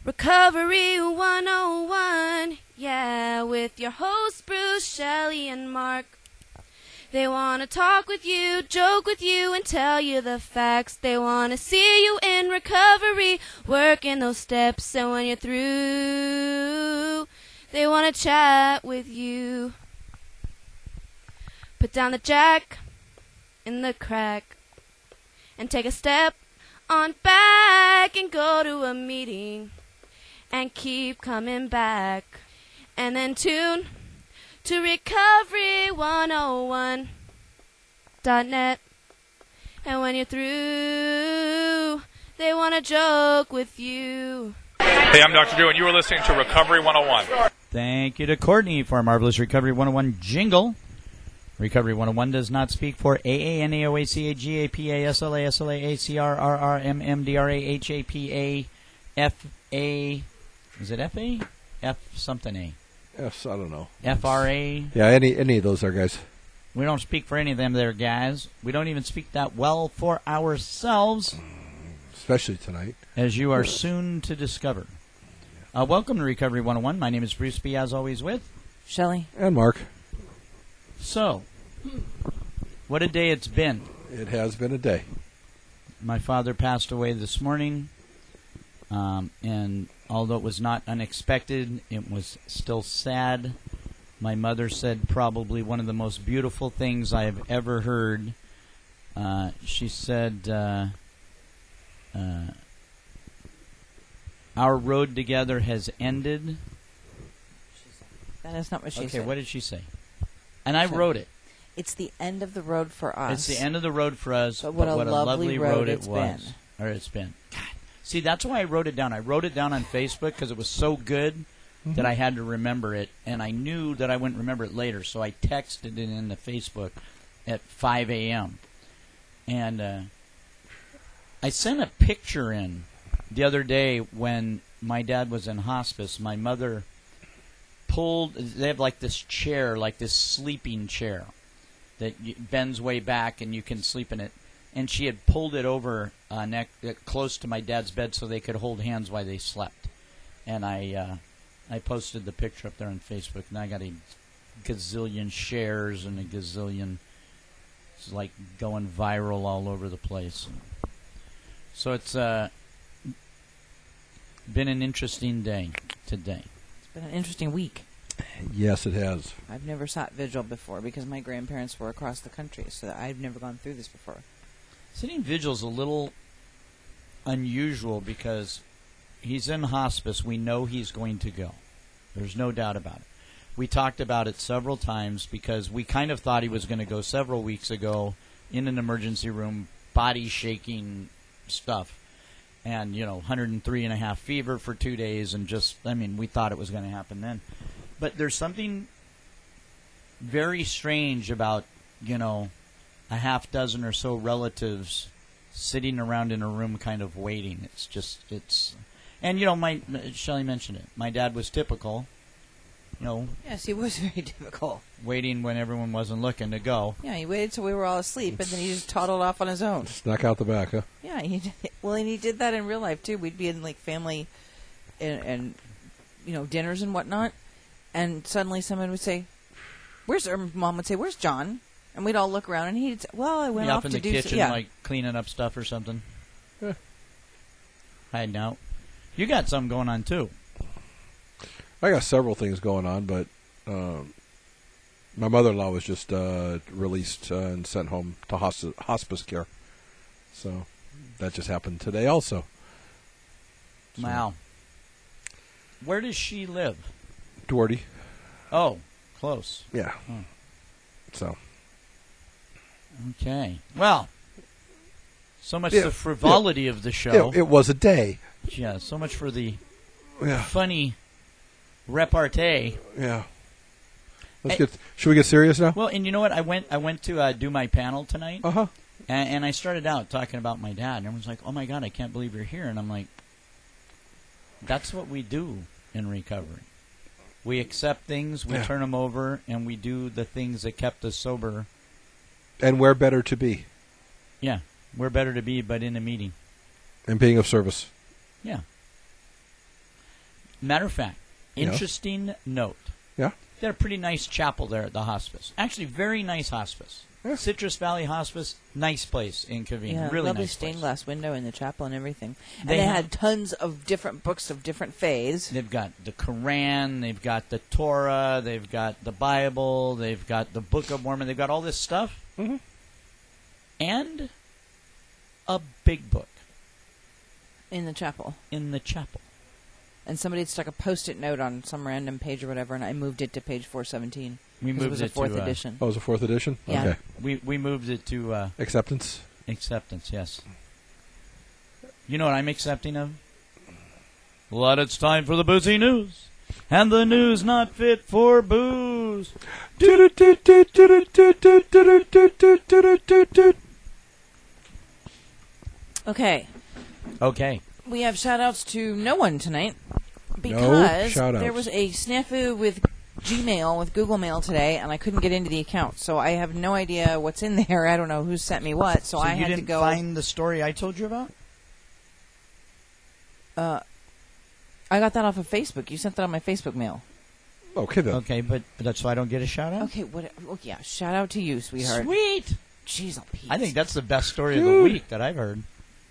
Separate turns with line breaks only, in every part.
Recovery 101, yeah, with your hosts Bruce, Shelley, and Mark. They want to talk with you, joke with you, and tell you the facts. They want to see you in recovery, working those steps, and when you're through, they want to chat with you. Put down the jack in the crack and take a step on back and go to a meeting and keep coming back, and then tune to recovery101.net. And when you're through, they want to joke with you.
Hey, I'm Dr. Drew, and you are listening to Recovery 101.
Thank you to Courtney for a marvelous Recovery 101 jingle. Recovery 101 does not speak for AANAOACA GAPA SLA SLA ACR RR MMDRA HAPA FA. Is it FA? F something A.
Yes, I don't know.
FRA.
Yeah, any of those there, guys.
We don't speak for any of them there, guys. We don't even speak that well for ourselves.
Especially tonight.
As you are soon to discover. Welcome to Recovery 101. My name is Bruce B., as always, with
Shelley.
And Mark.
So, what a day it's been.
It has been a day.
My father passed away this morning, and although it was not unexpected, it was still sad. My mother said probably one of the most beautiful things I have ever heard. She said, our road together has ended.
That is not what she said.
Okay, what did she say? And I wrote it.
It's the end of the road for us.
It's the end of the road for us,
but what a lovely road it was.
Or it's been. God. See, that's why I wrote it down. I wrote it down on Facebook because it was so good that I had to remember it, and I knew that I wouldn't remember it later, so I texted it into Facebook at 5 a.m. And I sent a picture in the other day when my dad was in hospice. My mother pulled, they have like this chair, like this sleeping chair that bends way back and you can sleep in it. And she had pulled it over close to my dad's bed so they could hold hands while they slept. And I posted the picture up there on Facebook, and I got a gazillion shares and a gazillion. It's like going viral all over the place. So it's been an interesting day today.
It's been an interesting week.
Yes, it has.
I've never sat vigil before because my grandparents were across the country, so I've never gone through this before.
Sitting vigil is a little unusual because he's in hospice. We know he's going to go. There's no doubt about it. We talked about it several times because we kind of thought he was going to go several weeks ago in an emergency room, body shaking stuff. And, 103.5 fever for 2 days and we thought it was going to happen then. But there's something very strange about, a half dozen or so relatives sitting around in a room kind of waiting. And, Shelley mentioned it. My dad was typical,
Yes, he was very typical.
waiting when everyone wasn't looking to go.
Yeah, he waited till we were all asleep, and then he just toddled off on his own.
Snuck out the back, huh?
Yeah, and he did that in real life, too. We'd be in, family and dinners and whatnot, and suddenly someone would say, Mom would say, "Where's John?" And we'd all look around, and he'd say, "Well, I went off
in
to
the
do
kitchen,
yeah.
like cleaning up stuff or something.
Yeah.
Hiding out. You got something going on, too.
I got several things going on, but my mother-in-law was just released and sent home to hospice care. So that just happened today also. So.
Wow. Where does she live?
Duarte.
Oh, close.
Yeah.
Oh.
So.
Okay. Well, so much the frivolity of the show.
It was a day.
Yeah, so much for the
Yeah.
funny repartee.
Yeah. Should we get serious now?
Well, and you know what? I went to do my panel tonight.
Uh-huh.
And I started out talking about my dad. And everyone's like, "Oh my God, I can't believe you're here." And I'm like, that's what we do in recovery. We accept things, we turn them over, and we do the things that kept us sober.
And we're better to be.
Yeah, we're better to be, but in a meeting.
And being of service.
Yeah. Matter of fact,
Yeah.
interesting note.
Yeah.
They had a pretty nice chapel there at the hospice. Actually, very nice hospice.
Yeah.
Citrus Valley Hospice, nice place in Covina.
Yeah,
really
lovely
nice
stained
place.
glass window in the chapel and everything. And
They
they
have-
had tons of different books of different faiths.
They've got the Quran, they've got the Torah, they've got the Bible, they've got the Book of Mormon, they've got all this stuff.
Mm-hmm.
And a big book
In the chapel.
in the chapel.
And somebody had stuck a Post-it note on some random page or whatever, and I moved it to page 417.
We
'cause
moved
it was a
it
fourth
to
edition.
Oh, it was a 4th edition?
Yeah.
Okay.
we moved it to
Acceptance?
acceptance. Yes. You know what I'm accepting of? Well, it's time for the boozy news, and the news not fit for booze.
Okay.
Okay.
We have shout-outs to no one tonight because
shout-outs.
there was a snafu with Gmail, with Google Mail today, and I couldn't get into the account. So I have no idea what's in there. I don't know who sent me what, so I
you
had
didn't
to go.
find the story I told you about?
I got that off of Facebook. You sent that on my Facebook mail.
Okay, then.
Okay, but that's why I don't get a shout out?
Okay, what? Oh, yeah, shout out to you, sweetheart.
Sweet!
Jeez, oh, Pete.
I think that's the best story of the
Dude.
week that I've heard.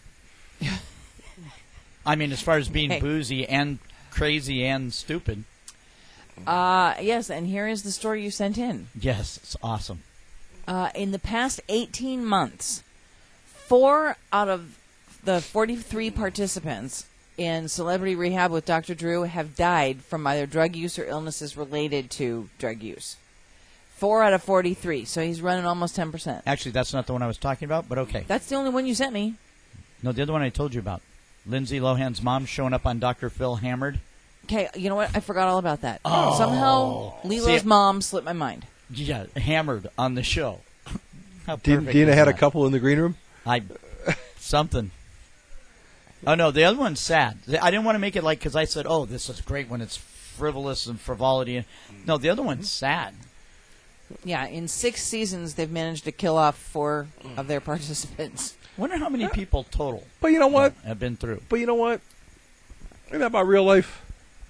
I mean, as far as being
Hey.
boozy and crazy and stupid.
Yes, and here is the story you sent in.
Yes, it's awesome.
In the past 18 months, 4 out of the 43 participants in Celebrity Rehab with Dr. Drew have died from either drug use or illnesses related to drug use. 4 out of 43, so he's running almost 10%.
Actually, that's not the one I was talking about, but okay.
That's the only one you sent me.
No, the other one I told you about. Lindsay Lohan's mom showing up on Dr. Phil hammered.
Okay, you know what? I forgot all about that.
Oh.
Somehow, Lilo's
See-
mom slipped my mind.
Yeah, hammered on the show. How
Dina
perfect is
had a
that?
couple in the green room?
Something. Oh, no, the other one's sad. I didn't want to make it like, because I said, oh, this is great when it's frivolous and frivolity. No, the other one's sad.
Yeah, in 6 seasons, they've managed to kill off 4 of their participants.
Wonder how many people total
But you know what?
have been through.
But you know what? Isn't that about real life?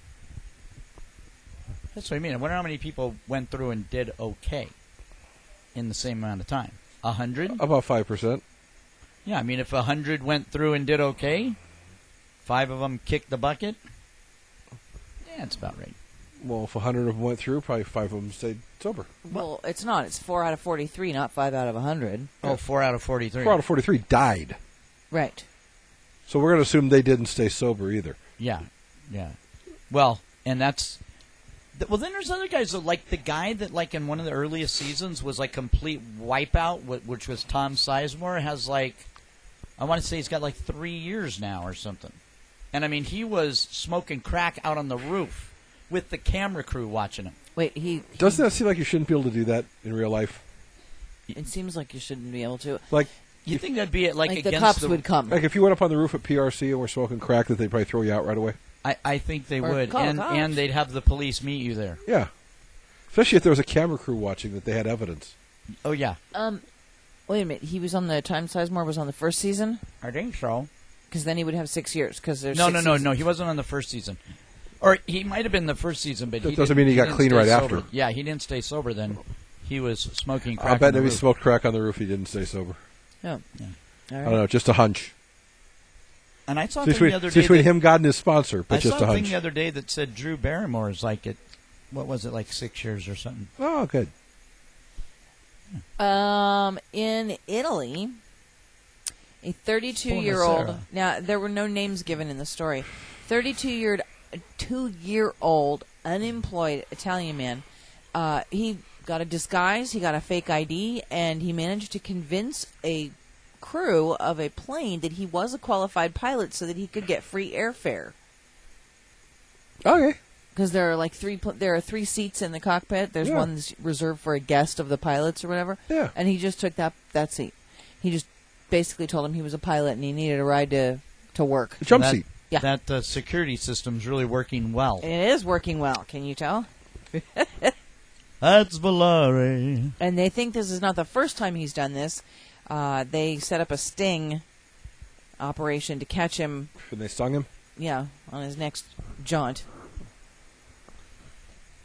That's what I mean. I wonder how many people went through and did okay in the same amount of time. 100?
About 5%.
Yeah, I mean, if 100 went through and did okay, 5 of them kicked the bucket. Yeah, that's about right.
Well, if 100 of them went through, probably 5 of them stayed sober.
Well, it's not. It's 4 out of 43, not 5 out of 100.
Oh, 4 out of 43.
4 out of 43 died.
Right.
So we're going to assume they didn't stay sober either.
Yeah, yeah. Well, and that's... Well, then there's other guys, like the guy that, like, in one of the earliest seasons was, like, complete wipeout, which was Tom Sizemore, has, like, I want to say he's got, like, 3 years now or something. And, I mean, he was smoking crack out on the roof with the camera crew watching him.
Wait, he
Doesn't that seem like you shouldn't be able to do that in real life?
it seems like you shouldn't be able to.
Like,
You think that'd be, like
Like the
against
cops
the...
would come.
if you went up on the roof at PRC and were smoking crack, that they'd probably throw you out right away.
I think they
Or
would.
call
And,
cops.
and they'd have the police meet you there.
Yeah. Especially if there was a camera crew watching that they had evidence.
Oh, yeah.
Wait a minute. He was on the Tom Sizemore was on the first season?
I think so.
Because then he would have 6 years. Because there's
No,
6
no, no,
seasons.
no. He wasn't on the first season. Or he might have been the first season, but
That
he
doesn't
didn't-
mean he got
didn't
clean
stay
right
sober.
after.
Yeah, he didn't stay sober then. He was smoking crack
I bet
on the
if he
roof.
smoked crack on the roof, he didn't stay sober.
Oh.
Yeah.
All
I
right.
don't know, just a hunch.
And I saw a
It's
thing the other
between,
day.
it's between
that-
him, God, and his sponsor, but
I
just
saw
a
a thing
hunch.
the other day that said Drew Barrymore is like at, what was it, like 6 years or something.
Oh, good.
In Italy, a 32-year-old.
Buonasera.
Now there were no names given in the story. 2-year-old unemployed Italian man. He got a disguise. He got a fake ID, and he managed to convince a crew of a plane that he was a qualified pilot, so that he could get free airfare.
Okay.
Because there are like there are 3 seats in the cockpit. There's
Yeah.
one that's reserved for a guest of the pilots or whatever.
Yeah.
And he just took that seat. He just basically told him he was a pilot and he needed a ride to work.
A jump
that,
seat.
Yeah.
That security system's really working well.
And it is working well. Can you tell?
That's Valari.
And they think this is not the first time he's done this. They set up a sting operation to catch him.
And they stung him.
Yeah, on his next jaunt.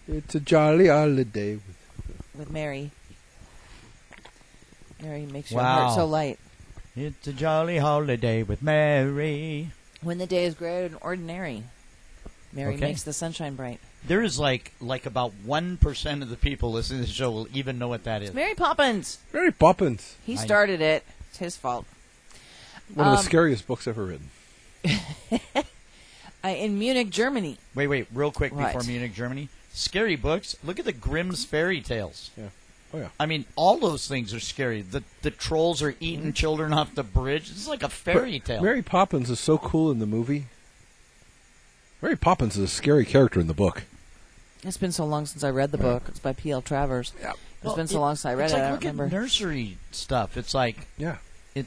It's a jolly holiday.
with Mary. Mary makes your
Wow.
heart so light.
It's a jolly holiday with Mary.
When the day is gray and ordinary, Mary
Okay.
makes the sunshine bright.
There is like about 1% of the people listening to the show will even know what that is.
Mary Poppins.
Mary Poppins.
He started it. It's his fault.
One of the scariest books ever written.
In Munich, Germany.
Wait, real quick
What?
before Munich, Germany. Scary books. Look at the Grimm's fairy tales.
Yeah. Oh, yeah.
I mean, all those things are scary. The trolls are eating children off the bridge. It's like a fairy tale.
Mary Poppins is so cool in the movie. Mary Poppins is a scary character in the book.
It's been so long since I read the book. It's by P.L. Travers.
Yeah.
It's been so long since I read
it's
it.
like,
I don't
look at
remember.
nursery stuff. It's like,
Yeah.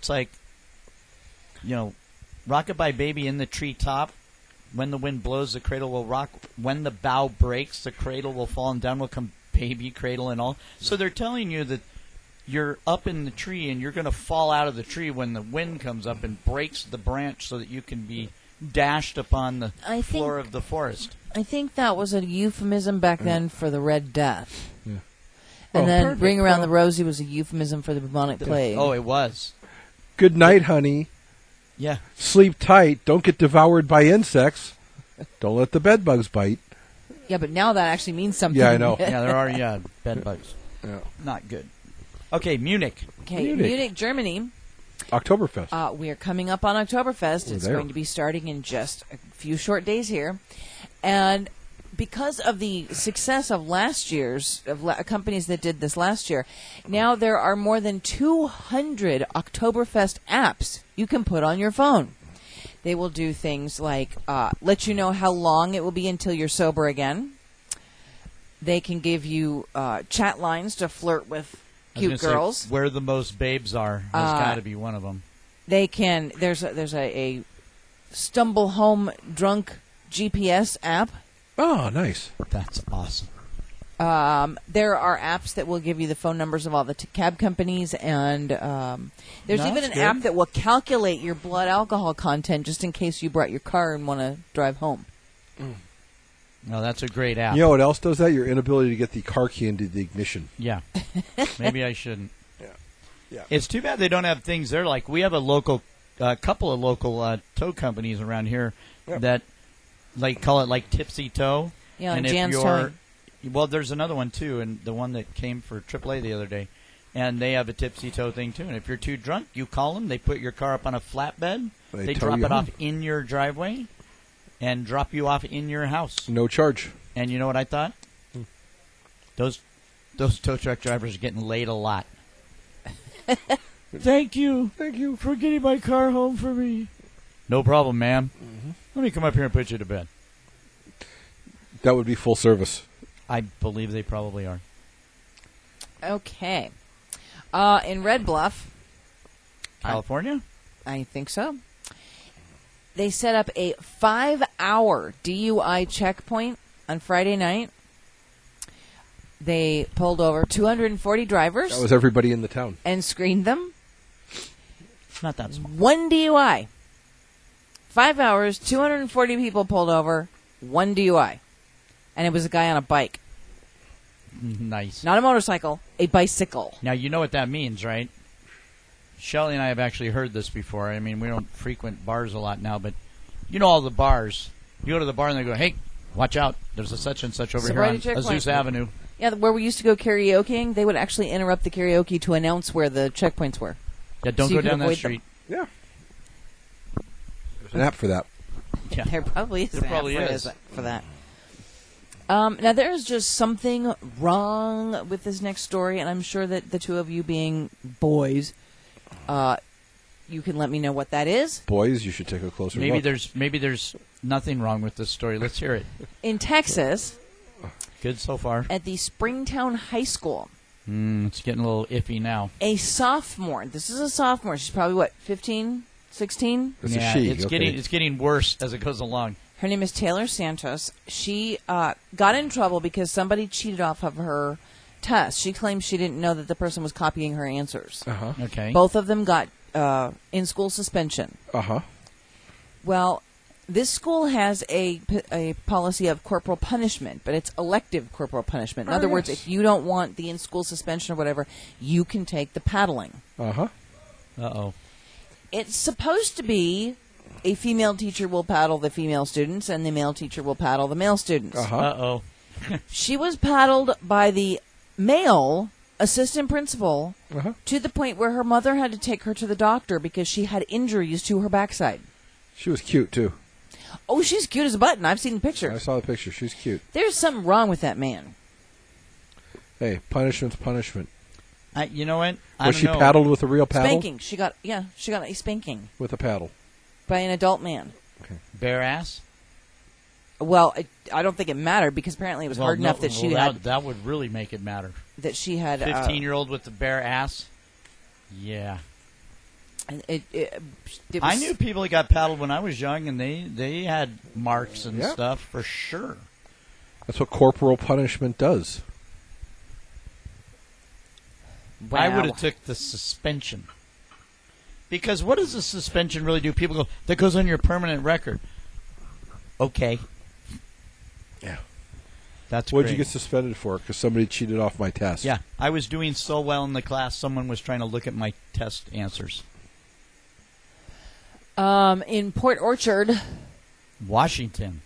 rockabye baby in the treetop. When the wind blows, the cradle will rock. When the bough breaks, the cradle will fall, and down will come baby cradle and all. So they're telling you that you're up in the tree and you're going to fall out of the tree when the wind comes up and breaks the branch so that you can be dashed upon the
I
floor
think-
of the forest.
I think that was a euphemism back then for the Red Death.
Yeah.
And
Oh,
then
perfect.
Ring Around
Well-
the Rosie was a euphemism for the bubonic plague.
Oh, it was.
Good night, honey.
Yeah.
Sleep tight. Don't get devoured by insects. Don't let the bed bugs bite.
Yeah, but now that actually means something.
Yeah, I know.
Yeah, there are bed bugs.
Yeah.
Not good. Okay, Munich.
Okay,
Munich.
Munich, Germany.
Oktoberfest.
We are coming up on Oktoberfest.
We're
It's
there.
going to be starting in just a few short days here. And because of the success of last year's, companies that did this last year, now there are more than 200 Oktoberfest apps you can put on your phone. They will do things like let you know how long it will be until you're sober again. They can give you chat lines to flirt with
I was
cute
gonna say,
girls.
where the most babes are has got to be one of them.
They can. There's a stumble home drunk GPS app.
Oh, nice.
That's awesome.
There are apps that will give you the phone numbers of all the cab companies, and there's
No,
even
that's
an app
good.
that will calculate your blood alcohol content just in case you brought your car and want to drive home.
No, that's a great app.
You know what else does that? Your inability to get the car key into the ignition.
Yeah. Maybe I shouldn't.
Yeah.
It's too bad they don't have things there. Like we have a couple of local tow companies around here that like call it like Tipsy Tow.
Yeah,
and
like
if
Jan's
you're,
Towing.
well, there's another one too, and the one that came for AAA the other day, and they have a Tipsy Tow thing too. And if you're too drunk, you call them. They put your car up on a flatbed.
They tow
drop
you
it off
home.
in your driveway, and drop you off in your house.
No charge.
And you know what I thought? Those tow truck drivers are getting laid a lot. Thank you for getting my car home for me. No problem, ma'am. Let me come up here and put you to bed.
That would be full service.
I believe they probably are.
Okay. In Red Bluff,
California?
I think so. They set up a 5-hour DUI checkpoint on Friday night. They pulled over 240 drivers
That was everybody in the town.
and screened them.
It's not that small.
One DUI. 5 hours, 240 people pulled over, one DUI. And it was a guy on a bike.
Nice.
Not a motorcycle, a bicycle.
Now, you know what that means, right? Shelley and I have actually heard this before. I mean, we don't frequent bars a lot now, but you know all the bars. You go to the bar and they go, hey, watch out. There's a such and such over here
Sobriety
on
checkpoint.
Azusa Avenue.
Yeah, where we used to go karaokeing, they would actually interrupt the karaoke to announce where the checkpoints were.
Yeah, don't
So you
go
could
down that
avoid
street.
Yeah. There's an app for that.
Yeah.
There probably is.
There
an app
probably
for
is.
for that. Now there is just something wrong with this next story, and I'm sure that the two of you being boys, you can let me know what that is.
Boys, you should take a closer
Maybe
look.
there's nothing wrong with this story. Let's hear it.
In Texas,
Good so far.
at the Springtown High School,
It's getting a little iffy now.
a sophomore. This is a sophomore. She's probably what, 15, 16?
It's
yeah,
a she.
It's
okay.
getting worse as it goes along.
Her name is Taylor Santos. She got in trouble because somebody cheated off of her test. She claims she didn't know that the person was copying her answers.
Uh-huh.
Okay.
Both of them got in-school suspension.
Uh-huh.
Well, This school has a policy of corporal punishment, but it's elective corporal punishment. In other words, if you don't want the in-school suspension or whatever, you can take the paddling.
Uh-huh.
Uh-oh.
It's supposed to be a female teacher will paddle the female students and the male teacher will paddle the male students.
Uh-huh.
Uh-oh.
She was paddled by the male assistant principal
Uh-huh.
to the point where her mother had to take her to the doctor because she had injuries to her backside.
She was cute, too.
Oh, she's cute as a button. I've seen the picture.
I saw the picture. She's cute.
There's something wrong with that man.
Hey, punishment's punishment.
You know what?
Was she paddled with a real paddle?
Spanking. She got a spanking
With a paddle.
by an adult man.
Bare ass?
Well, I don't think it mattered because apparently it was hard enough that she had
That would really make it matter.
that she had
15-year-old with the bare ass? Yeah.
It was,
I knew people that got paddled when I was young, and they had marks and
Yeah.
stuff for sure.
That's what corporal punishment does.
Wow.
I would have took the suspension. Because what does the suspension really do? People go, that goes on your permanent record. Okay.
Yeah.
That's
What did
great.
you get suspended for? Because somebody cheated off my test.
Yeah, I was doing so well in the class, someone was trying to look at my test answers.
In Port Orchard,
Washington.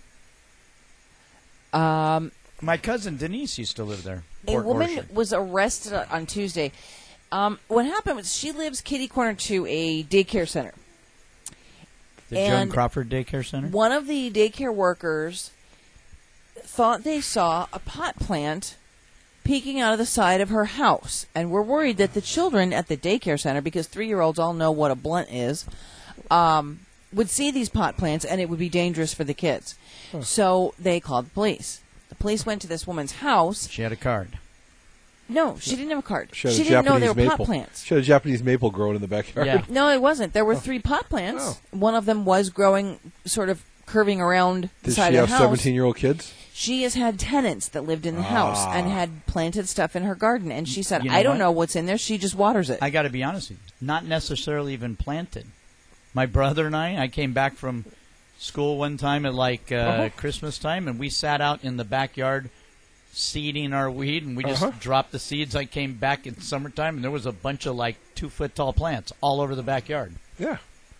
a
My cousin Denise used to live there. Port
woman
Orchard.
was arrested on Tuesday. What happened was she lives kitty corner to a daycare center.
The Joan
and
Crawford Daycare Center?
One of the daycare workers thought they saw a pot plant peeking out of the side of her house and were worried that the children at the daycare center, because 3-year-olds all know what a blunt is, would see these pot plants and it would be dangerous for the kids. So they called the police. The police went to this woman's house.
She had a card.
No, she didn't have a card.
She had a
didn't know
Japanese
they were
maple.
pot plants.
She had a Japanese maple growing in the backyard.
Yeah.
No, it wasn't. There were 3 pot plants.
Oh.
One of them was growing, sort of curving around the
Did
side
she
of
have
the house.
17-year-old kids?
She has had tenants that lived in the house and had planted stuff in her garden. And she said,
You know
I don't
what?
know what's in there. She just waters it.
I got to be honest with you, not necessarily even planted. My brother and I came back from school one time at like Christmas time, and we sat out in the backyard seeding our weed, and we just dropped the seeds. I came back in summertime, and there was a bunch of like 2-foot tall plants all over the backyard.
Yeah.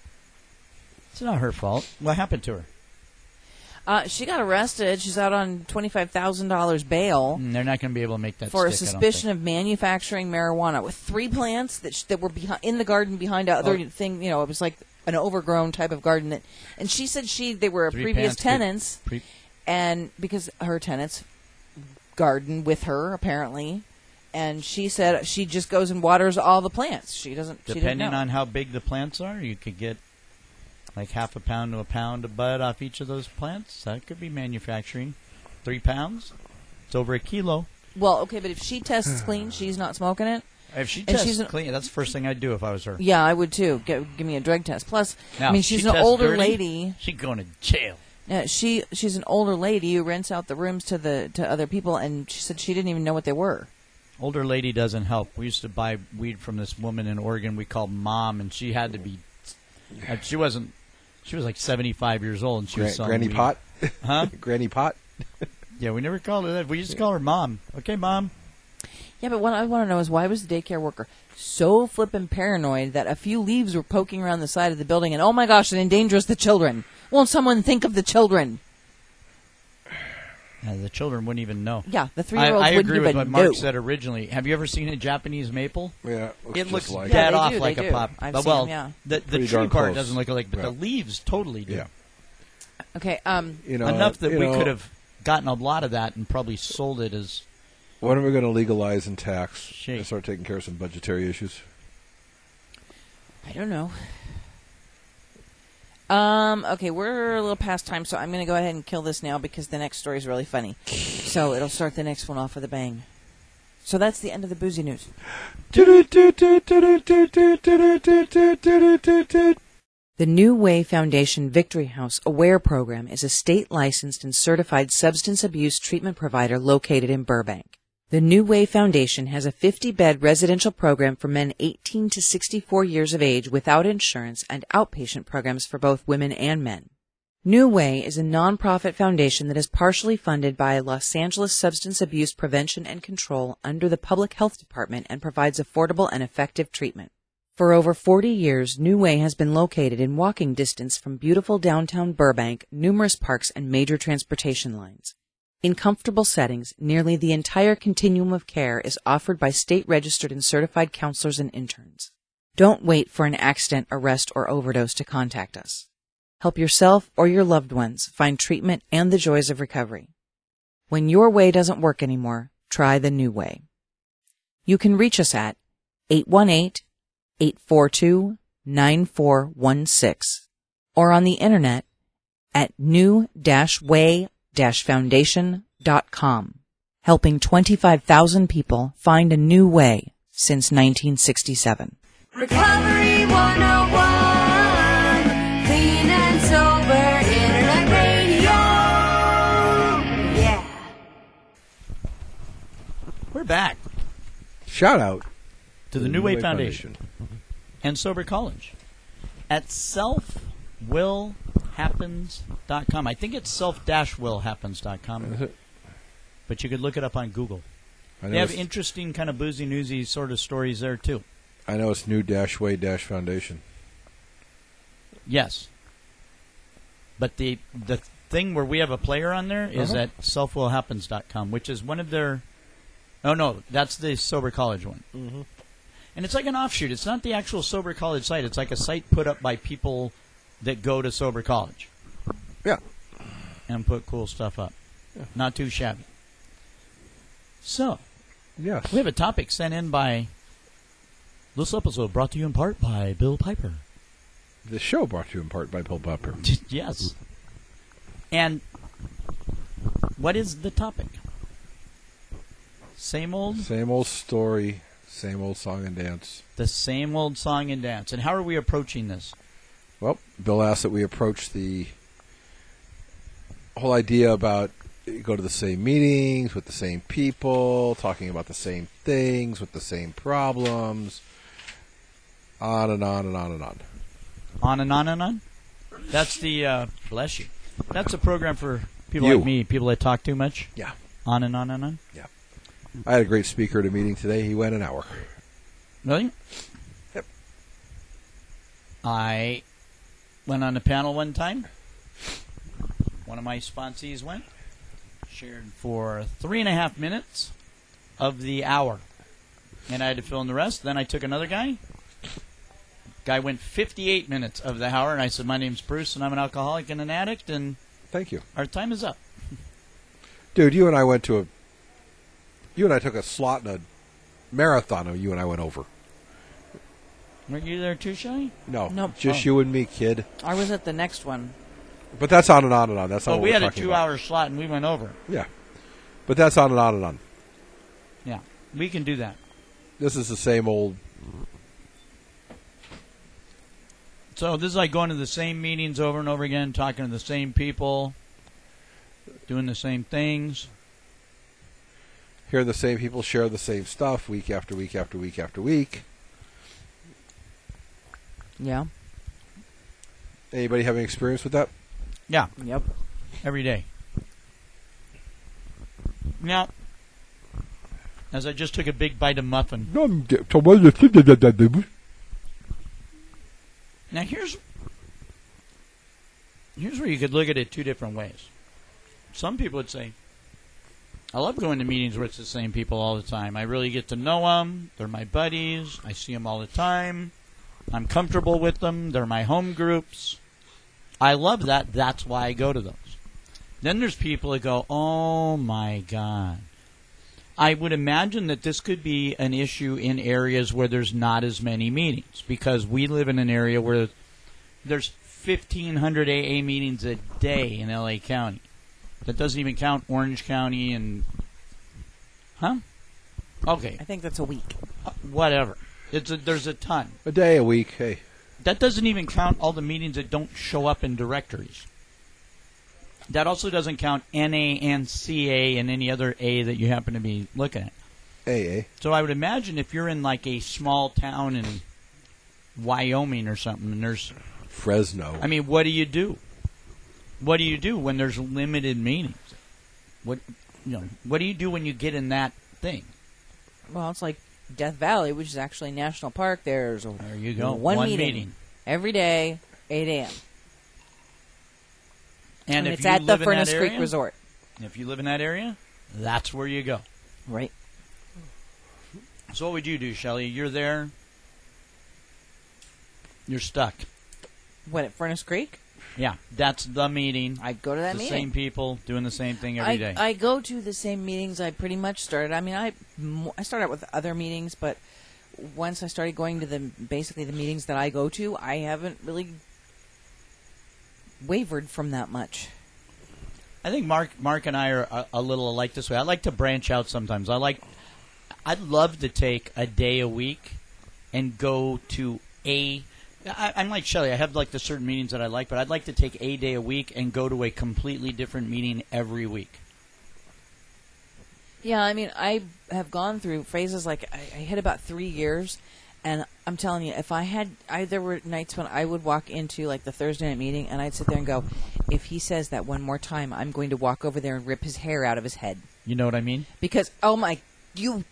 It's not her fault. What happened to her?
She got arrested. She's out on $25,000 bail
They're not going to be able to make that
for a
stick, I don't
suspicion
think.
of manufacturing marijuana with 3 plants that were in the garden behind other thing. You know, it was like an overgrown type of garden. And she said they were
3
previous
plants
tenants, and because her tenants garden with her apparently, and she said she just goes and waters all the plants. She doesn't.
Depending on how big the plants are, you could get like half a pound to a pound of bud off each of those plants. That could be manufacturing. 3 pounds, it's over a kilo.
Well, okay, but if she tests clean, she's not smoking it.
If she
And
tests clean, that's the first thing I'd do if I was her.
Yeah, I would too. Give me a drug test. Plus,
Now,
I mean,
if she
she's an
tests
older
dirty,
lady.
She's going to jail.
She's an older lady who rents out the rooms to other people, and she said she didn't even know what they were.
Older lady doesn't help. We used to buy weed from this woman in Oregon we called Mom, and she had to be. She wasn't. She was like 75 years old, and she was selling
Granny
weed.
Pot?
Huh?
Granny Pot?
Yeah, we never called her that. We used to call her Mom. Okay, Mom.
Yeah, but what I want to know is why was the daycare worker so flippin' paranoid that a few leaves were poking around the side of the building, and oh my gosh, it endangers the children. Won't someone think of the children?
The children wouldn't even know.
Yeah, the 3-year-olds
I
wouldn't
agree with
even
what Mark
know.
said originally. Have you ever seen a Japanese maple?
Yeah.
It looks
like
Yeah,
dead
they
off
do,
like
they
a
do.
pop.
I've
But,
seen
well,
them, yeah.
the
Pretty
tree
darn
part
close.
doesn't look like, but
Yeah.
the leaves totally do.
Yeah.
Okay,
You know,
Enough that
you
we
know,
could have gotten a lot of that and probably sold it as
When are we going to legalize and tax
Shake.
and start taking care of some budgetary issues?
I don't know. Okay, we're a little past time, so I'm going to go ahead and kill this now because the next story is really funny. So it'll start the next one off with a bang. So that's the end of the boozy news. The New Way Foundation Victory House Aware Program is a state-licensed and certified substance abuse treatment provider located in Burbank. The New Way Foundation has a 50-bed residential program for men 18 to 64 years of age without insurance and outpatient programs for both women and men. New Way is a nonprofit foundation that is partially funded by Los Angeles Substance Abuse Prevention and Control under the Public Health Department and provides affordable and effective treatment. For over 40 years, New Way has been located in walking distance from beautiful downtown Burbank, numerous parks, and major transportation lines. In comfortable settings, nearly the entire continuum of care is offered by state-registered and certified counselors and interns. Don't wait for an accident, arrest, or overdose to contact us. Help yourself or your loved ones find treatment and the joys of recovery. When your way doesn't work anymore, try the New Way. You can reach us at 818-842-9416 or on the internet at new-way-foundation.com, helping 25,000 people find a new way since 1967.
Recovery 101, clean and sober internet radio. Yeah.
We're back
Shout out
to the New Way Foundation and Sober College at selfwillhappens.com. I think it's self-willhappens.com, but you could look it up on Google. They have interesting kind of boozy newsy sort of stories there too.
I know it's new-way-foundation.
Yes, but the thing where we have a player on there is at selfwillhappens.com, which is one of their. Oh no, that's the Sober College one. Mm-hmm. And it's like an offshoot. It's not the actual Sober College site. It's like a site put up by people that go to Sober College.
Yeah.
And put cool stuff up. Yeah. Not too shabby. So,
yes,
we have a topic sent in by. This episode brought to you in part by Bill Piper.
The show brought to you in part by Bill Piper.
Yes. And what is the topic? Same old
story, same old song and dance.
The same old song and dance. And how are we approaching this?
Well, Bill asked that we approach the whole idea about go to the same meetings with the same people, talking about the same things with the same problems, on and on and on and on.
On and on and on? That's the, bless you. That's a program for people like me, people that talk too much?
Yeah.
On and on and on?
Yeah. I had a great speaker at a meeting today. He went an hour.
Really?
Yep.
I went on a panel one time. One of my sponsees went. Shared for 3.5 minutes of the hour. And I had to fill in the rest. Then I took another guy. Guy went 58 minutes of the hour, and I said, my name's Bruce, and I'm an alcoholic and an addict, and
thank you.
Our time is up.
Dude, you and I took a slot in a marathon, and you and I went over.
Weren't you there too, Shy?
No.
Nope.
Just you and me, kid.
I was at the next one.
But that's on and on and on. That's all
we
we're
had a
talking
2-hour slot, and we went over.
Yeah. But that's on and on and on.
Yeah. We can do that.
This is the same old...
So this is like going to the same meetings over and over again, talking to the same people, doing the same things.
Hearing the same people share the same stuff week after week after week after week.
Yeah.
Anybody having experience with that?
Yeah.
Yep.
Every day. Now, as I just took a big bite of muffin. Now here's where you could look at it two different ways. Some people would say, I love going to meetings where it's the same people all the time. I really get to know them. They're my buddies. I see them all the time. I'm comfortable with them. They're my home groups. I love that. That's why I go to those. Then there's people that go, oh my God. I would imagine that this could be an issue in areas where there's not as many meetings, because we live in an area where there's 1,500 AA meetings a day in LA County. That doesn't even count Orange County and... Huh? Okay.
I think that's a week.
Whatever. There's a ton.
A day, a week, hey.
That doesn't even count all the meetings that don't show up in directories. That also doesn't count NA and CA and any other A that you happen to be looking at.
AA.
So I would imagine if you're in like a small town in Wyoming or something, and there's...
Fresno.
I mean, what do? What do you do when there's limited meetings? What do you do when you get in that thing?
Well, it's like Death Valley, which is actually a national park. There's
There you go.
one meeting every day, 8 a.m.
And if
it's
you
at the
live in
Furnace
that
Creek
area,
Resort.
If you live in that area, that's where you go.
Right.
So what would you do, Shelley? You're there. You're stuck.
What, at Furnace Creek?
Yeah, that's the meeting.
I'd go to that
the
meeting.
Same people doing the same thing every day.
I go to the same meetings I pretty much started. I mean, I started out with other meetings, but once I started going to basically the meetings that I go to, I haven't really wavered from that much.
I think Mark and I are a little alike this way. I like to branch out sometimes. I'd love to take a day a week and go to I'm like Shelley. I have like the certain meetings that I like, but I'd like to take a day a week and go to a completely different meeting every week.
Yeah, I mean, I have gone through phases like I hit about 3 years, and I'm telling you, there were nights when I would walk into like the Thursday night meeting, and I'd sit there and go, if he says that one more time, I'm going to walk over there and rip his hair out of his head.
You know what I mean?
Because, do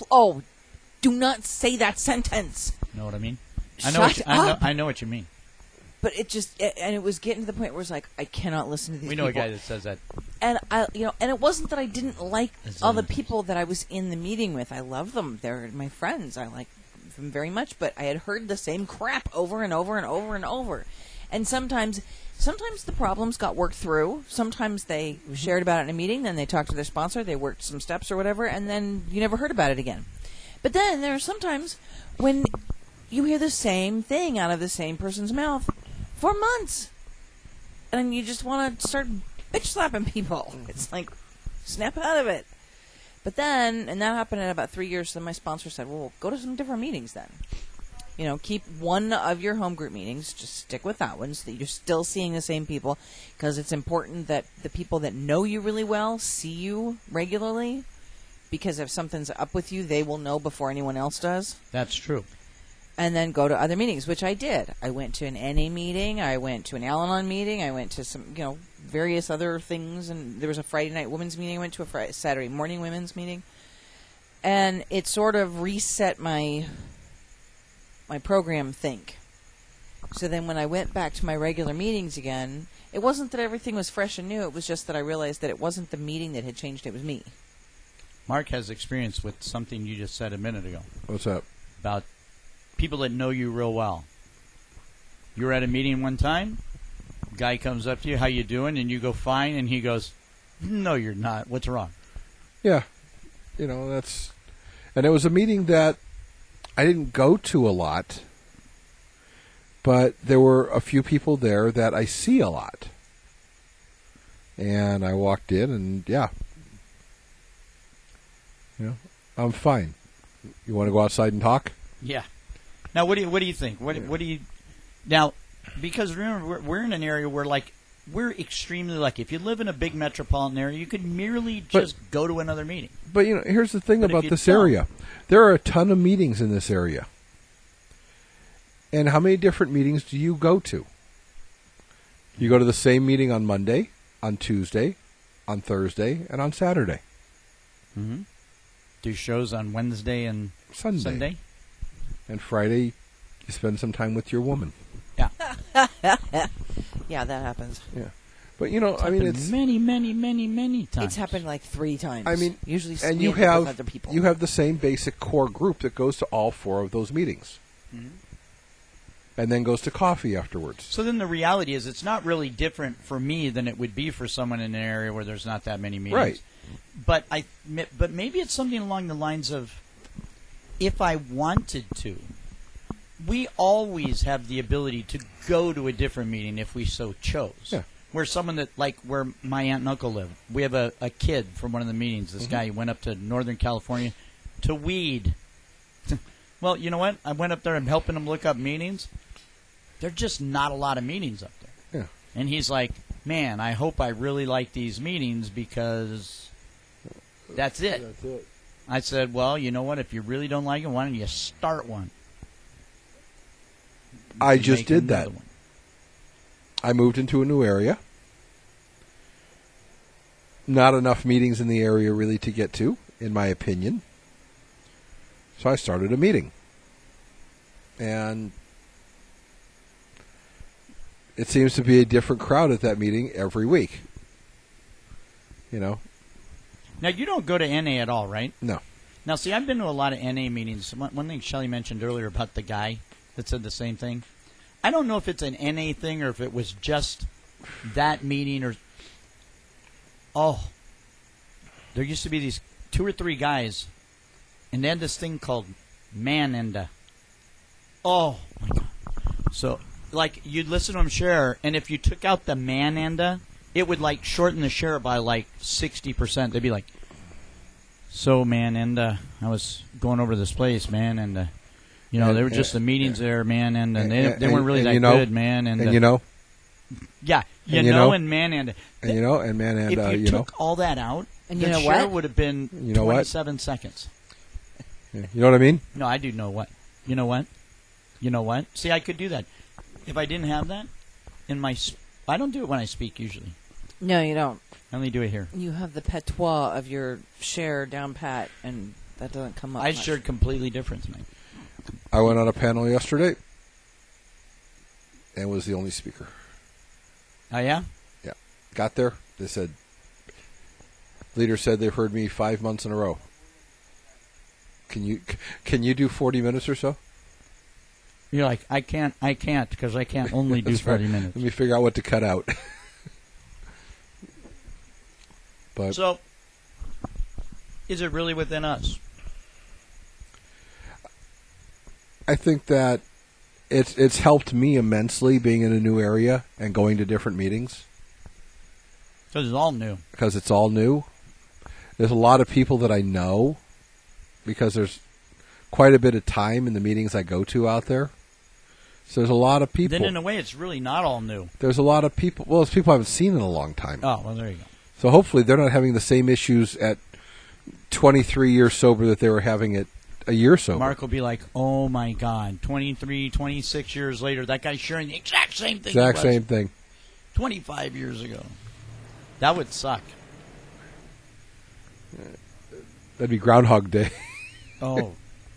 not say that sentence.
You know what I mean?
Shut up.
I know what you mean.
But it was getting to the point where it's like, I cannot listen to these people.
We know a guy that says that.
And and it wasn't that I didn't like all the people that I was in the meeting with. I love them. They're my friends. I like them very much. But I had heard the same crap over and over and over and over. And sometimes the problems got worked through. Sometimes they shared about it in a meeting, then they talked to their sponsor, they worked some steps or whatever, and then you never heard about it again. But then there are sometimes when you hear the same thing out of the same person's mouth for months. And you just want to start bitch slapping people. It's like, snap out of it. But then, and that happened in about 3 years, so my sponsor said, well, go to some different meetings then. Keep one of your home group meetings, just stick with that one so that you're still seeing the same people, because it's important that the people that know you really well see you regularly, because if something's up with you, they will know before anyone else does.
That's true.
And then go to other meetings, which I did. I went to an NA meeting. I went to an Al-Anon meeting. I went to some, various other things. And there was a Friday night women's meeting. I went to a Saturday morning women's meeting. And it sort of reset my program think. So then when I went back to my regular meetings again, it wasn't that everything was fresh and new. It was just that I realized that it wasn't the meeting that had changed. It was me.
Mark has experience with something you just said a minute ago.
What's up?
About people that know you real well. You were at a meeting one time, guy comes up to you, how you doing? And you go, fine, and he goes, no, you're not. What's wrong?
Yeah. And it was a meeting that I didn't go to a lot, but there were a few people there that I see a lot. And I walked in and, I'm fine. You want to go outside and talk?
Yeah. Now, what do you think? What do you now? Because remember, we're in an area where we're extremely lucky. If you live in a big metropolitan area, you could merely just go to another meeting.
But here's the thing about this area: there are a ton of meetings in this area. And how many different meetings do you go to? You go to the same meeting on Monday, on Tuesday, on Thursday, and on Saturday.
Mm-hmm. Do shows on Wednesday and Sunday.
And Friday, you spend some time with your woman.
Yeah.
Yeah, that happens.
Yeah. But, it's
many, many, many, many times.
It's happened like 3 times. Usually
and you
with other people.
You have the same basic core group that goes to all 4 of those meetings.
Mm-hmm.
And then goes to coffee afterwards.
So then the reality is it's not really different for me than it would be for someone in an area where there's not that many meetings.
Right.
But maybe it's something along the lines of, if I wanted to, we always have the ability to go to a different meeting if we so chose.
Yeah.
Where someone that, where my aunt and uncle live, we have a kid from one of the meetings. This guy went up to Northern California to weed. Well, you know what? I went up there and helping him look up meetings. There's just not a lot of meetings up there.
Yeah.
And he's like, man, I hope I really like these meetings because that's it.
That's it.
I said, well, you know what? If you really don't like it, why don't you start one?
I just did that.
One.
I moved into a new area, not enough meetings in the area really to get to, in my opinion. So I started a meeting. And it seems to be a different crowd at that meeting every week. You know?
Now, you don't go to NA at all, right?
No.
Now, see, I've been to a lot of NA meetings. One thing Shelley mentioned earlier about the guy that said the same thing. I don't know if it's an NA thing or if it was just that meeting or... Oh. There used to be these 2 or 3 guys, and they had this thing called man-enda. Oh, my God. So, like, you'd listen to them share, and if you took out the man-enda, it would, like, shorten the share by, like, 60%. They'd be like, so, man, and I was going over this place, man, and, you know, they were just the meetings there, man, and they weren't really that good, man. And
you know?
Yeah,
you know,
and man, and
you know, and man, and
if you took all that out,
and
the
you know
share
what?
would have been 27 seconds.
You know what I mean?
No, I do know what. You know what? You know what? See, I could do that. If I didn't have that in my... I don't do it when I speak, usually.
No, you don't.
I only do it here.
You have the patois of your share down pat, and that doesn't come up
I
much.
shared completely different tonight.
I went on a panel yesterday and was the only speaker.
Oh, yeah?
Yeah. Got there. They said, leader said they've heard me 5 months in a row. Can you do 40 minutes or so?
You're like, I can't, because I can't only do 40 minutes.
Let me figure out what to cut out. But
So, is it really within us?
I think that it's helped me immensely being in a new area and going to different meetings.
Because it's all new.
Because it's all new. There's a lot of people that I know because there's quite a bit of time in the meetings I go to out there. So there's a lot of people.
Then in a way, it's really not all new.
There's a lot of people. Well, it's people I haven't seen in a long time.
Oh, well, there you go.
So hopefully they're not having the same issues at 23 years sober that they were having at a year sober.
Mark will be like, oh, my God, 23, 26 years later, that guy's sharing the exact same thing
Exact
he was
same thing.
25 years ago. That would suck.
That'd be Groundhog Day.
Oh.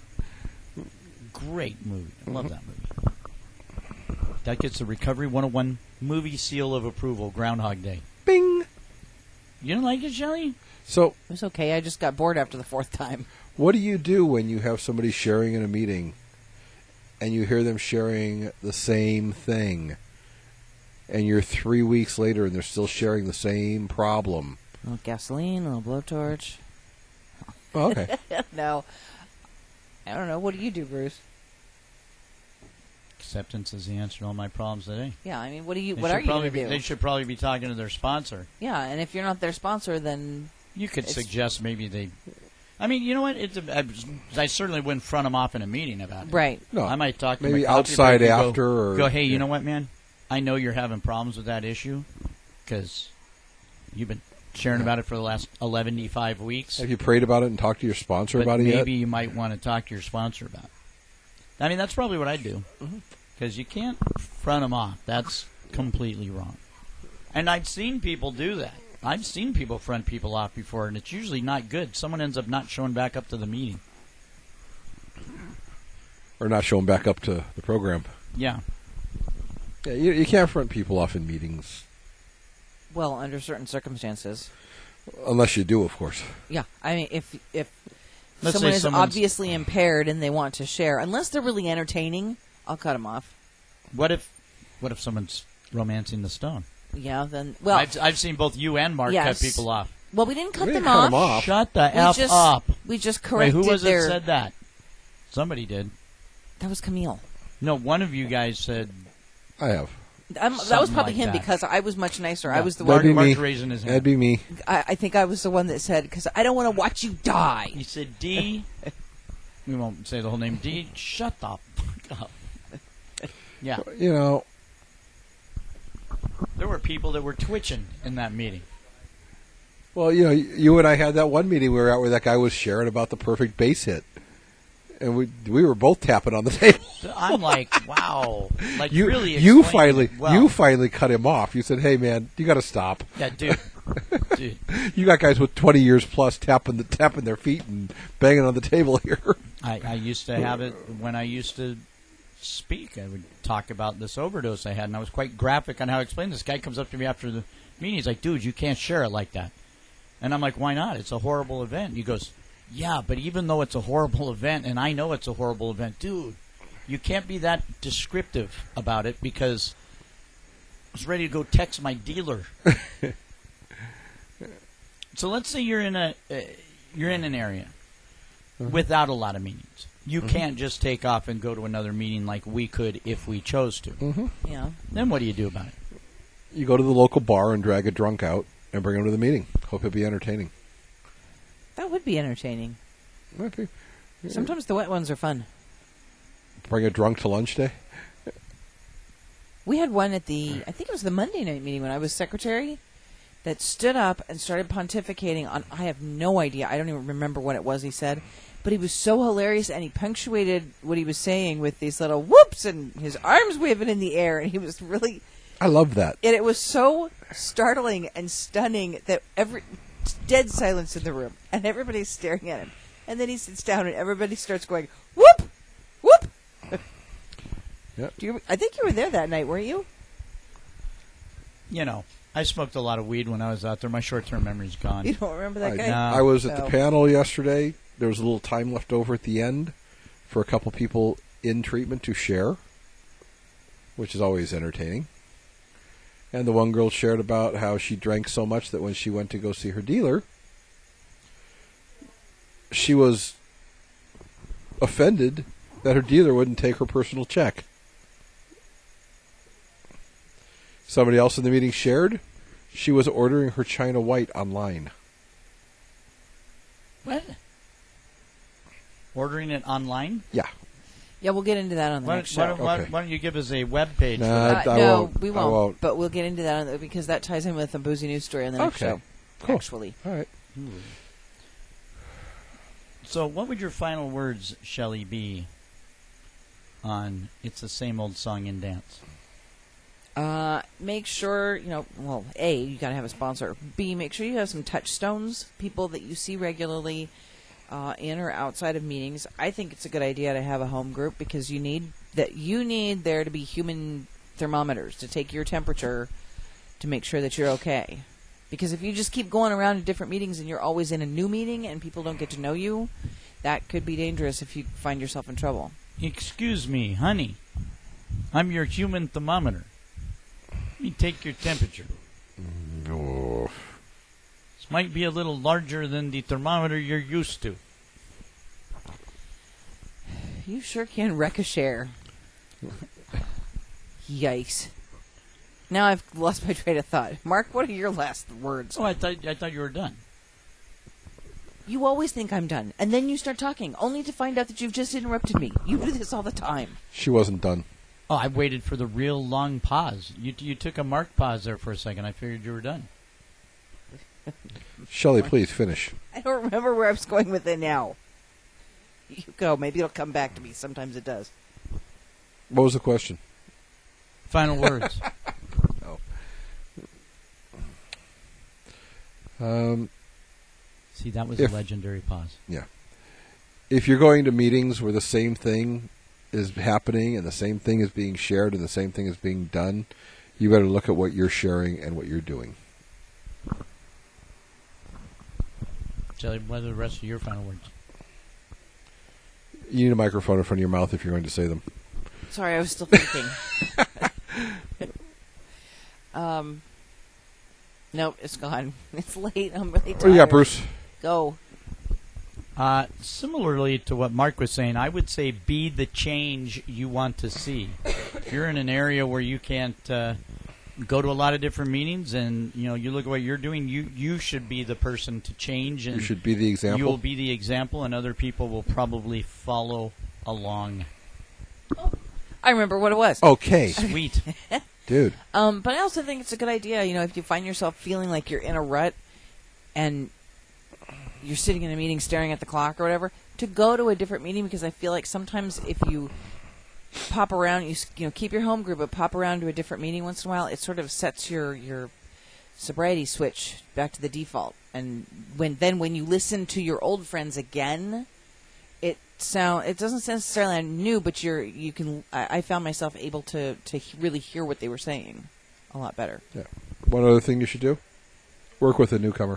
Great movie. I love that movie. That gets the Recovery 101 movie seal of approval, Groundhog Day.
Bing!
You don't like it, Shelley?
So,
It was okay. I just got bored after the 4th time.
what do you do when you have somebody sharing in a meeting and you hear them sharing the same thing and you're 3 weeks later and they're still sharing the same problem?
A little gasoline, a little blowtorch.
Oh, okay.
No. I don't know. What do you do, Bruce?
Acceptance is the answer to all my problems today.
Yeah, I mean, what are you
They
going to
be,
do?
They should probably be talking to their sponsor.
Yeah, and if you're not their sponsor, then
You could
It's-
suggest maybe they... I mean, you know what? I certainly wouldn't front them off in a meeting about it.
right.
No,
I might talk to
maybe
them at coffee
outside
break and
after or...
Go, hey, you
yeah.
know what, man? I know you're having problems with that issue because you've been sharing about it for the last 11-5 weeks.
Have you prayed about it and talked to your sponsor
But
about it yet?
maybe you might want to talk to your sponsor about it. I mean, that's probably what I'd do. Because you can't front them off. That's completely wrong. And I've seen people do that. I've seen people front people off before, and it's usually not good. Someone ends up not showing back up to the meeting.
Or not showing back up to the program.
Yeah.
Yeah, you can't front people off in meetings.
Well, under certain circumstances.
Unless you do, of course.
Yeah, I mean, if
Let's
someone
say
is
someone's-
obviously impaired and they want to share, unless they're really entertaining, I'll cut them off.
What if someone's romancing the stone?
Yeah, then well,
I've seen both you and Mark
Yes.
cut people off.
well, we didn't cut
We
them
didn't cut
off.
'em off.
Shut the
We
F
just
up.
we just
Wait,
corrected
who was it
their.
that said that? Somebody did.
That was Camille.
No, one of you guys said...
I have.
That was
Something
probably
like
him
that.
because I was much nicer. I
Yeah.
was the
That'd
one.
be
Mark's
me.
raising his hand.
That'd be me.
I think I was the one that said because I don't want to watch you die.
He said, D... we won't say the whole name. D, shut the fuck up. Yeah.
You know,
There were people that were twitching in that meeting.
well, you know, you and I had that one meeting we were at where that guy was sharing about the perfect base hit. And we were both tapping on the table.
I'm like, wow. Like,
You
really
you
explained
finally
it well.
you finally cut him off. You said, "Hey man, you got to stop."
Yeah, dude. Dude.
You got guys with 20 years plus tapping their feet and banging on the table here.
I used to have it when I used to speak. I would talk about this overdose I had, and I was quite graphic on how I explained. This guy comes up to me after the meeting. He's like, dude, you can't share it like that. And I'm like, why not? It's a horrible event. He goes, yeah, but even though it's a horrible event, and I know it's a horrible event, dude, you can't be that descriptive about it because I was ready to go text my dealer. So let's say you're in an area without a lot of meetings. You can't just take off and go to another meeting like we could if we chose to.
Yeah.
Then what do you do about it?
You go to the local bar and drag a drunk out and bring him to the meeting. Hope it'll be entertaining.
That would be entertaining.
Okay.
Sometimes the wet ones are fun.
Bring a drunk to lunch day.
We had one at I think it was the Monday night meeting when I was secretary, that stood up and started pontificating on, I have no idea, I don't even remember what it was he said, but he was so hilarious, and he punctuated what he was saying with these little whoops and his arms waving in the air, and he was really...
I love that.
And it was so startling and stunning that dead silence in the room, and everybody's staring at him. And then he sits down, and everybody starts going, whoop, whoop.
Yep.
I think you were there that night, weren't you?
You know, I smoked a lot of weed when I was out there. My short-term memory's gone.
You don't remember that guy?
No.
I was at the
No.
panel yesterday. There was a little time left over at the end for a couple people in treatment to share, which is always entertaining. And the one girl shared about how she drank so much that when she went to go see her dealer, she was offended that her dealer wouldn't take her personal check. Somebody else in the meeting shared she was ordering her China White online.
What? Ordering it online?
Yeah.
Yeah, we'll get into that on the next show.
Okay.
Why don't you give us a web page?
Nah, I
no,
won't.
we
I
won't.
won't.
But we'll get into that because that ties in with a boozy news story on the next
Okay.
show.
Cool.
Actually,
All right.
So what would your final words, Shelley, be on It's the Same Old Song and Dance?
make sure A, you got to have a sponsor. B, make sure you have some touchstones, people that you see regularly in or outside of meetings. I think it's a good idea to have a home group because you need there to be human thermometers to take your temperature to make sure that you're okay. Because if you just keep going around to different meetings and you're always in a new meeting and people don't get to know you, that could be dangerous if you find yourself in trouble.
Excuse me, honey. I'm your human thermometer. Let me take your temperature.
Oh.
This might be a little larger than the thermometer you're used to.
You sure can wreck a share. Yikes. Now I've lost my train of thought. Mark, what are your last words?
Oh, I thought you were done.
You always think I'm done, and then you start talking, only to find out that you've just interrupted me. You do this all the time.
She wasn't done.
Oh, I waited for the real long pause. You took a marked pause there for a second. I figured you were done.
Shelley, please finish.
I don't remember where I was going with it now. You go. Maybe it'll come back to me. Sometimes it does.
What was the question?
Final words. See, that was a legendary pause.
Yeah. If you're going to meetings where the same thing is happening and the same thing is being shared and the same thing is being done, you better look at what you're sharing and what you're doing.
Shelley, what are the rest of your final words?
You need a microphone in front of your mouth if you're going to say them.
Sorry, I was still thinking. Nope, it's gone. It's late. I'm really tired.
What do you got, Bruce?
Go.
Similarly to what Mark was saying, I would say be the change you want to see. If you're in an area where you can't go to a lot of different meetings and you look at what you're doing, you should be the person to change. And
you should be the example.
You will be the example, and other people will probably follow along.
I remember what it was.
Okay.
Sweet.
Dude.
But I also think it's a good idea, if you find yourself feeling like you're in a rut and you're sitting in a meeting staring at the clock or whatever, to go to a different meeting, because I feel like sometimes if you pop around, you keep your home group, but pop around to a different meeting once in a while, it sort of sets your sobriety switch back to the default. And when you listen to your old friends again, it doesn't necessarily sound new, but I found myself able to really hear what they were saying a lot better.
Yeah. One other thing you should do: work with a newcomer.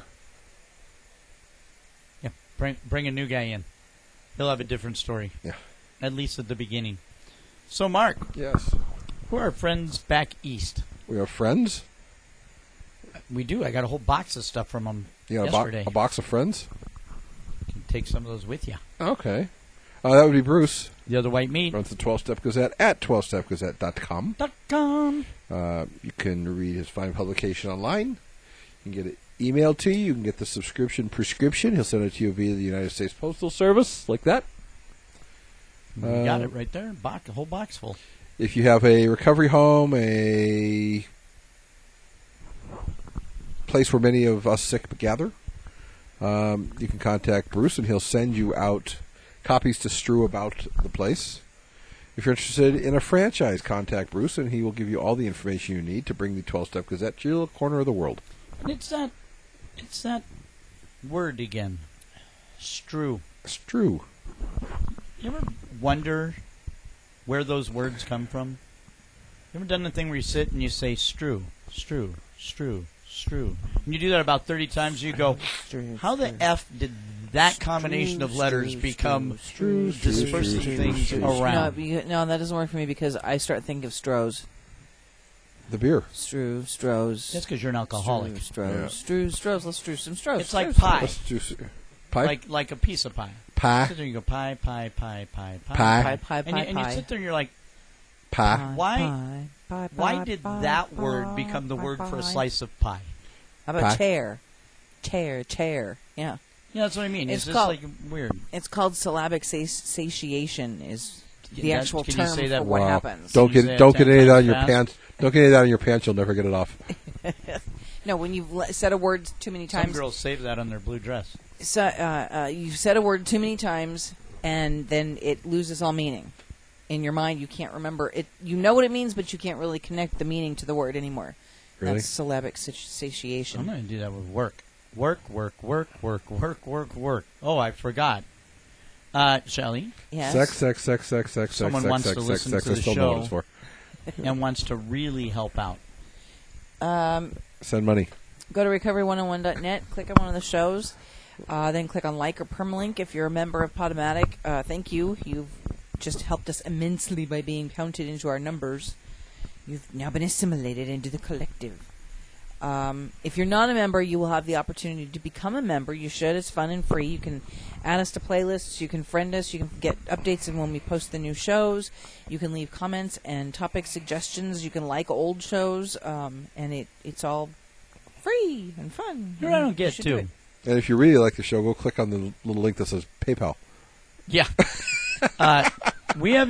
Yeah, bring a new guy in. He'll have a different story.
Yeah.
At least at the beginning. So, Mark.
Yes.
Who are our friends back east?
We have friends.
We do. I got a whole box of stuff from them yesterday.
A box of friends?
You can take some of those with you.
Okay. That would be Bruce.
The other white meat.
Runs the 12-Step Gazette at 12stepgazette.com. You can read his fine publication online. You can get it emailed to you. You can get the subscription prescription. He'll send it to you via the United States Postal Service, like that.
You got it right there. A whole box full.
If you have a recovery home, a place where many of us sick gather, you can contact Bruce, and he'll send you out copies to strew about the place. If you're interested in a franchise, contact Bruce, and he will give you all the information you need to bring the 12-Step Gazette to your little corner of the world.
And it's that word again. Strew.
Strew.
You ever wonder where those words come from? You ever done the thing where you sit and you say strew, strew, strew, strew? And you do that about 30 times, you go, how the F did that combination of letters become dispersing things around?
No, that doesn't work for me because I start thinking of Stroh's.
The beer.
Stroh's.
That's because you're an alcoholic.
Stroh's. Let's strew some Stroh's.
It's like pie.
Let's do pie?
Like a piece of pie.
Pie.
Sit there and you go pie. And you sit there and you're like,
pie.
Why did that word become the word for a slice of pie?
How about
Pie.
chair? Chair. Yeah.
Yeah, that's what I mean. It's just
called,
like weird.
It's called syllabic satiation is the
Yeah,
actual
can you
term
say
for
that?
what
Wow.
happens.
Don't
Can you
get
say it 10
any of that on
times
your
fast?
pants. Don't get any of that on your pants. You'll never get it off.
No, when you've said a word too many
Some
times.
girls save that on their blue dress.
So, you've said a word too many times, and then it loses all meaning. In your mind, you can't remember it. You know what it means, but you can't really connect the meaning to the word anymore.
Really?
That's syllabic satiation.
I'm going to do that with work. Work. Oh, I forgot. Shelley?
Yes.
Sex.
Someone wants to listen to
I
the
still know what it's
show.
for.
And wants to really help out.
Send money.
Go to recovery101.net, click on one of the shows, then click on like or permalink if you're a member of Podomatic. Thank you. You've just helped us immensely by being counted into our numbers. You've now been assimilated into the collective. If you're not a member, you will have the opportunity to become a member. You should. It's fun and free. You can add us to playlists. You can friend us. You can get updates when we post the new shows. You can leave comments and topic suggestions. You can like old shows. And it's all free and fun.
Here I don't
You
get
should
to.
do it.
And if you really like the show, go click on the little link that says PayPal.
Yeah. We have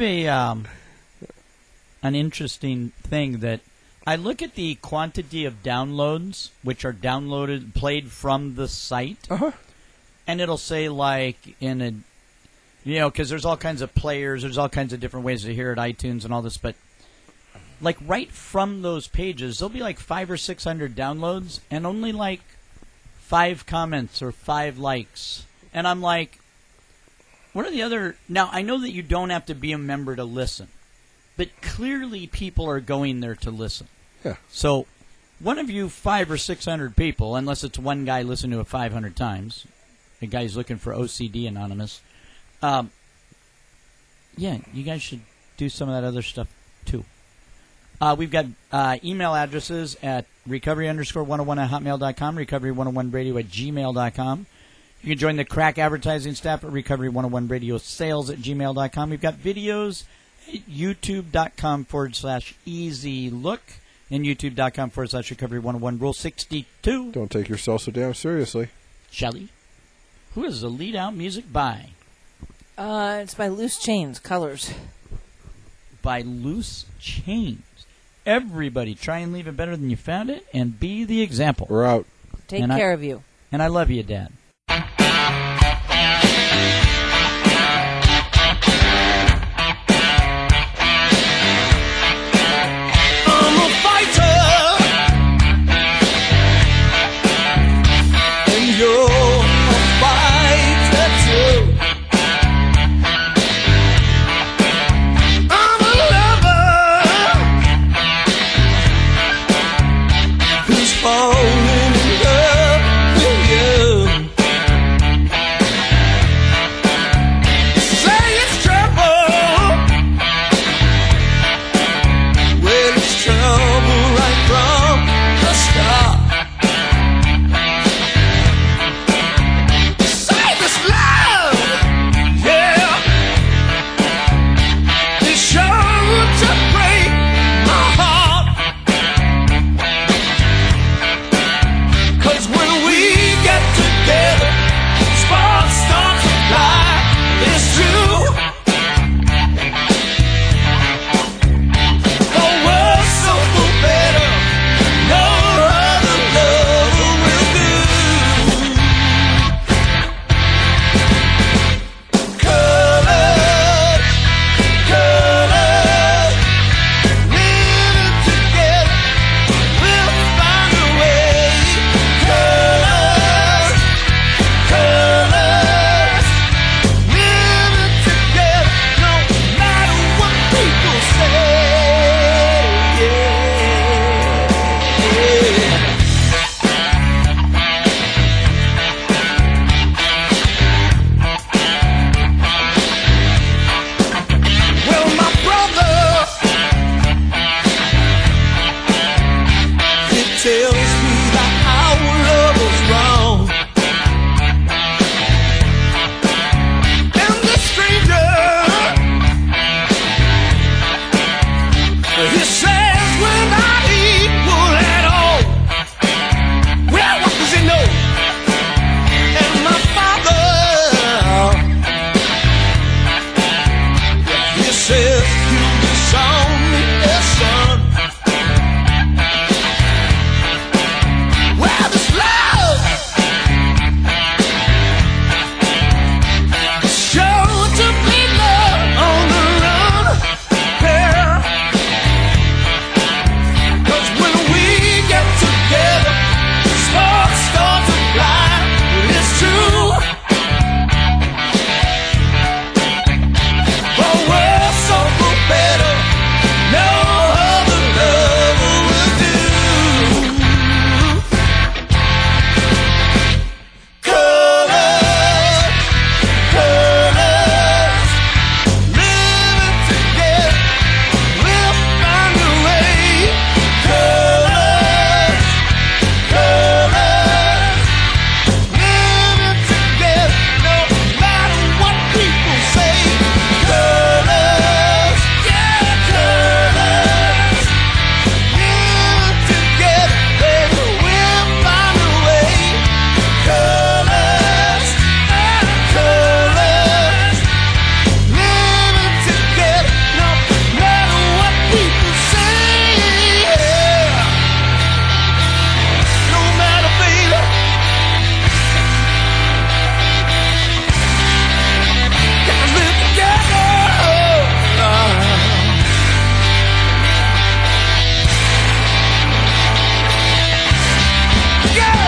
an interesting thing that I look at the quantity of downloads, which are played from the site, and it'll say like in a, because there's all kinds of players, there's all kinds of different ways to hear it, iTunes and all this, but like right from those pages, there'll be like 500 or 600 downloads and only like 5 comments or 5 likes, and I'm like, what are the other? Now I know that you don't have to be a member to listen, but clearly people are going there to listen.
Yeah.
So, one of you 500 or 600 people, unless it's one guy listening to it 500 times, the guy's looking for OCD Anonymous. Yeah, you guys should do some of that other stuff too. We've got email addresses at recovery_101@hotmail.com, recovery101radio@gmail.com. You can join the crack advertising staff at recovery101radiosales@gmail.com. We've got videos at youtube.com/easylook and youtube.com/recovery101. Rule 62.
Don't take yourself so damn seriously.
Shelley, who is the lead out music by?
It's by Loose Chains, Colors.
By Loose Chains. Everybody try and leave it better than you found it and be the example.
We're out.
Take care of you.
And I love you, Dad.
Get